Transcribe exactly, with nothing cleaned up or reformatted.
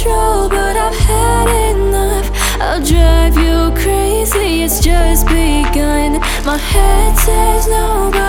control, but I've had enough. I'll drive you crazy, it's just begun. My head says no, but